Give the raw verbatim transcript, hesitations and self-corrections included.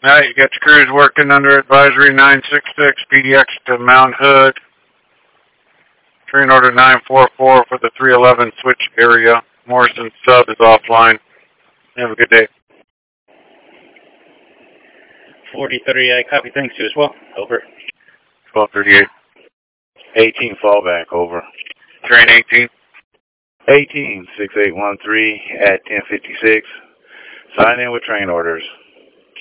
Alright, you got your crews working under advisory nine six six, P D X to Mount Hood. Train order nine four four for the three eleven switch area. Morrison sub is offline. Have a good day. forty-three, I copy, thanks you as well. Over. twelve thirty-eight. eighteen fallback, over. Train eighteen. eighteen, six eight one three at ten fifty-six. Sign in with train orders.